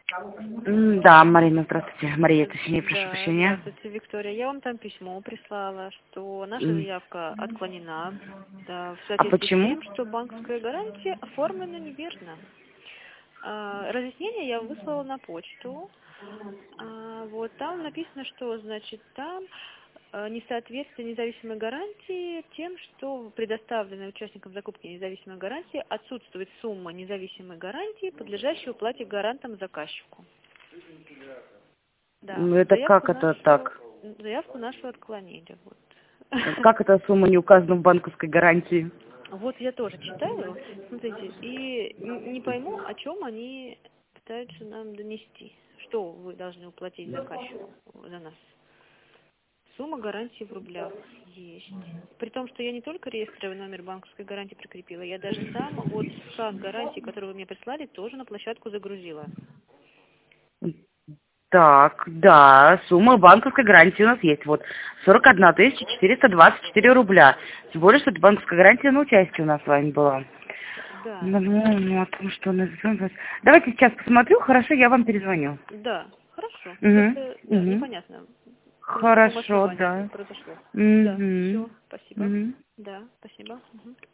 Да, Марина, здравствуйте. Мария, точнее, прошу Да, прощения. здравствуйте, Виктория. Я вам там письмо прислала, что наша М. заявка отклонена, да, в А соответствии с почему? тем, что банковская гарантия оформлена неверно. Разъяснение я выслала на почту. Вот там написано, что, значит, там несоответствие независимой гарантии тем, что предоставленной участникам закупки независимой гарантии отсутствует сумма независимой гарантии, подлежащей уплате гарантам заказчику. Да, Ну, это как это так? заявку нашу отклонили. Вот. Как эта сумма не указана в банковской гарантии? Вот я тоже читаю, смотрите, и не пойму, о чем они пытаются нам донести. Что вы должны уплатить заказчику за нас? Сумма гарантии в рублях есть. При том, что я не только реестровый номер банковской гарантии прикрепила, я даже сам вот скан гарантии, который вы мне прислали, тоже на площадку загрузила. Так, да, сумма банковской гарантии у нас есть. Вот 41 424 рубля. Тем более, что это банковская гарантия на участие у нас с вами была. Да, Ну, о том, что у нас... Давайте сейчас посмотрю, хорошо, я вам перезвоню. да, хорошо. Просто, Угу, да, угу. непонятно, на каком Хорошо, основании это да. произошло. Да, Угу. все, спасибо. Угу. Да, спасибо. Мгм.